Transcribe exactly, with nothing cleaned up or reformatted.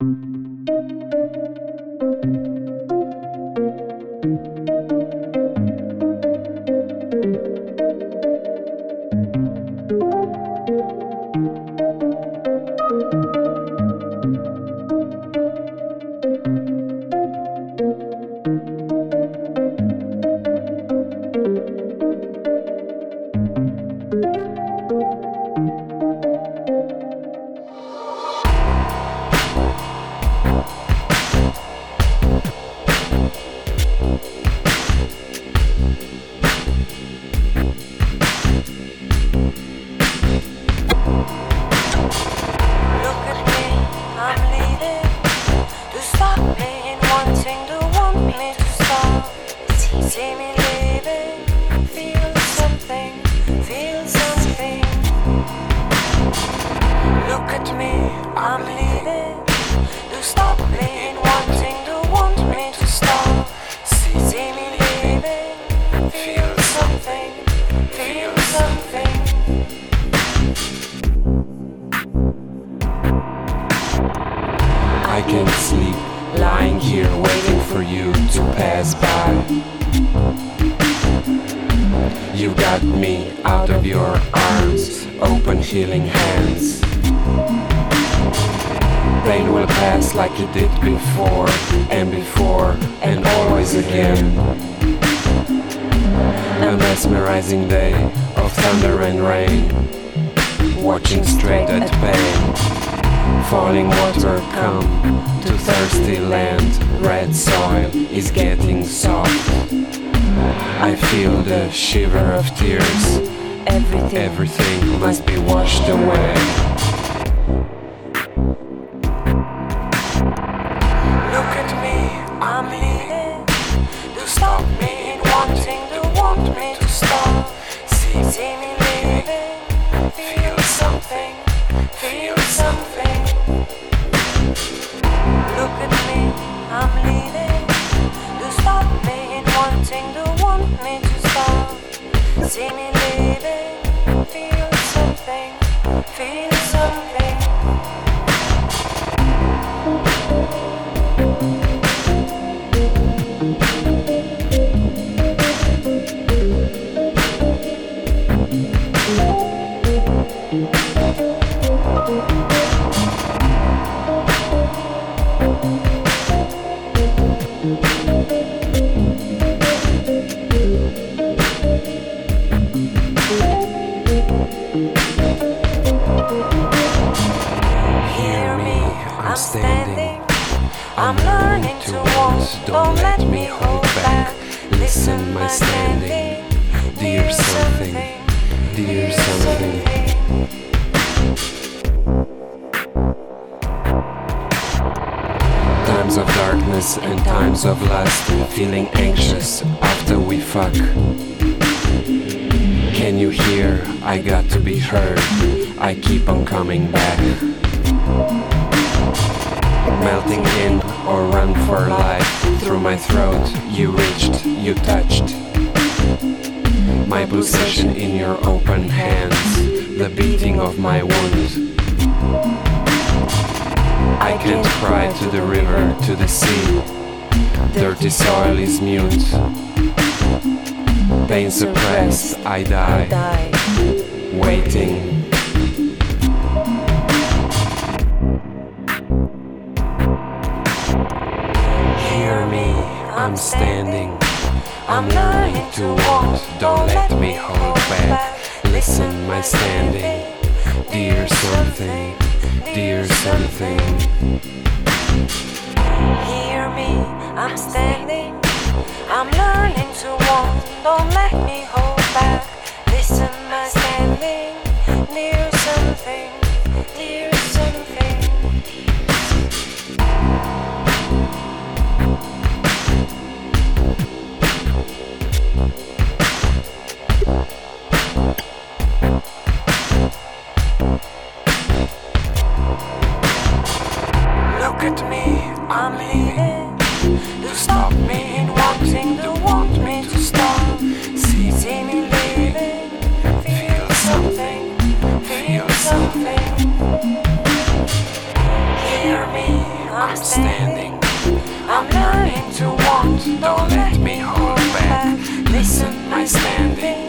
I can't sleep, lying here waiting for you to pass by. You got me out of your arms, open healing hands. Pain will pass like it did before, and before, and always again. A mesmerizing day of thunder and rain, watching straight at pain. Falling water come to thirsty land, red soil is getting soft. I feel the shiver of tears, Everything, everything must be washed away. Look at me, I'm leaving. You stop me in wanting to want me to stop. See, see me leaving. Feel something, feel something. Look at me, I'm leaving. You stop me in wanting to want me to stop. See me leaving. Feel something, feel something. Hear me, I'm standing. I'm learning to walk. Don't let me hold back. Listen, my standing. Dear something, dear something. Times of darkness and times of lust, feeling anxious after we fuck. Can you hear? I got to be heard. I keep on coming back. Melting in or run for life. Through my throat, you reached, you touched. My possession in your open hands, the beating of my wound. I can't cry to the river, to the sea. Dirty soil is mute. Pain suppressed, I die, waiting. Hear me, I'm standing. I'm learning to walk, don't let me hold back. Listen, my standing. Dear something, dear something. Hear me, I'm standing. I'm learning to walk. Don't let me hold back. Listen, my standing. Dear something, dear something. Look at me, I'm leaving. You stop me in wanting to want me to stop. See, see me leaving. Feel something, feel something. Hear me, I'm standing. I'm learning to want, don't let me hold back. Listen, my standing.